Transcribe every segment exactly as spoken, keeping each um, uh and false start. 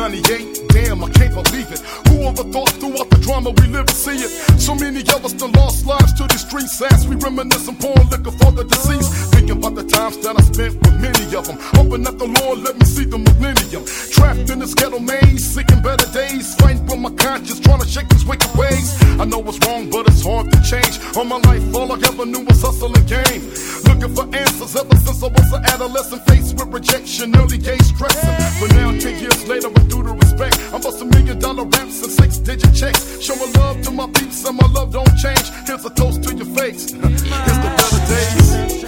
ninety-eight, damn, I can't believe it. Who ever thought throughout the drama we live to see it? So many of us done lost lives to the streets as we reminisce and pouring liquor for the deceased. Thinking about the times that I spent with many of them, hoping that the Lord let me see the millennium. Trapped in this ghetto maze, seeking better days, fighting with my conscience, trying to shake these wicked ways. I know it's wrong, but it's hard to change. All my life, all I ever knew was hustle and game. Looking for answers ever since I was an adolescent, faced with rejection, early gay stressing. But now, ten years later, with due to respect, I'm busting million dollar raps and six digit checks. Showing love to my peeps and my love don't change. Here's a toast to your face. Here's the better days.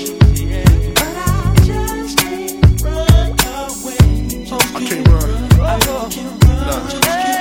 I can't run. Nah.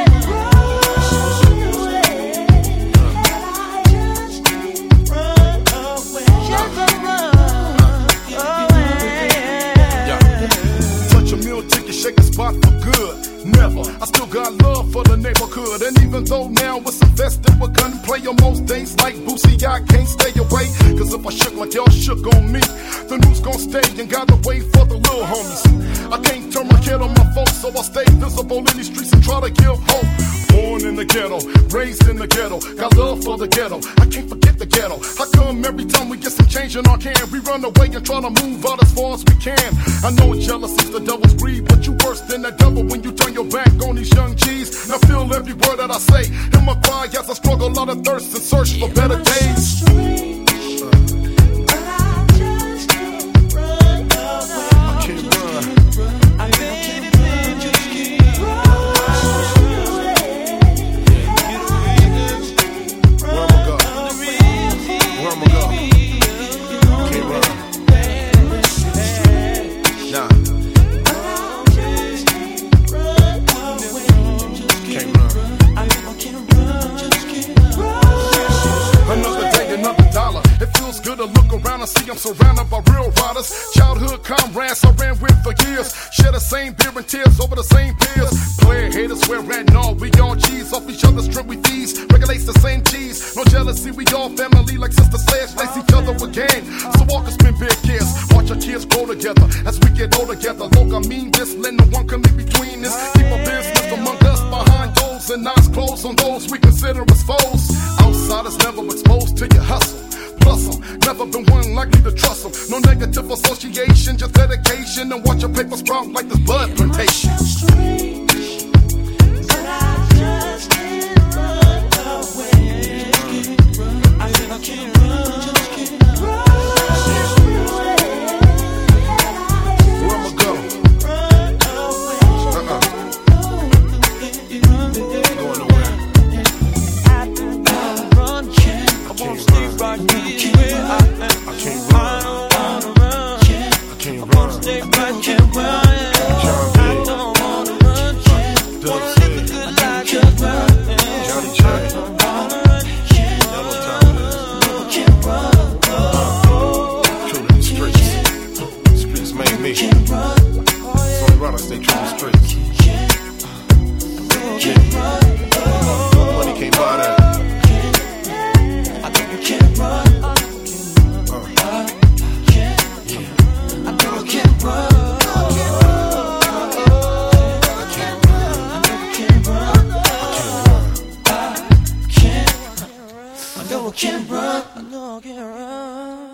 Shake the spot for good, never. I still got love for the neighborhood, and even though now it's infested with gunplay on most days like Boosie, I can't stay away. Cause if I shook like y'all shook on me, the news gon' stay and gotta wait for the little homies. I can't turn my head on my folks, so I stay visible in these streets and try to give hope. Born in the ghetto, raised in the ghetto, got love for the ghetto. I can't forget the ghetto. How come every time we get some change in our can, we run away and try to move out as far as we can? I know jealousy's the devil's greed, but you worse than the devil when you turn your back on these young G's. Now feel every word that I say in my cry as I struggle out of thirst and search for better days. See, I'm surrounded by real riders, childhood comrades I ran with for years. Share the same beer and tears over the same peers. Player haters swear at all, we all cheese off each other's drip we feast. Regulates the same cheese, no jealousy, we all family like Sister Sledge. Lace each other with game, so walk us spin big kids. Watch our kids grow together as we get older together. Look, I mean this, let no one come in between this. Keep a business among us behind doors and eyes closed on those we consider as foes. Outsiders never exposed to your hustle. Plus them, never been one likely to trust them. No negative association, just dedication. And watch your paper sprout like this bud plantation. But I just can't run away. I can't run. Where I'ma go? Uh-uh. Going nowhere. I won't stay right here where I am. I can't run. I don't wanna run. I can't run. Stay right here where I am. I don't wanna run. Wanna live a good life just where I am. Johnny J. I don't wanna run. Yellow time. Can't run. True to the streets. Streets made me. So only right I stay true to the streets. Money can't buy that. Can't run. Uh. I can't. I know I can't run. I can't run. I know I can't run. I can't. I know I can't run. I know I can't run.